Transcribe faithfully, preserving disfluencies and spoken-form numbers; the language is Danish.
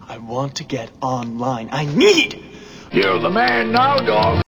I want to get online. I need... You're the man now, dog.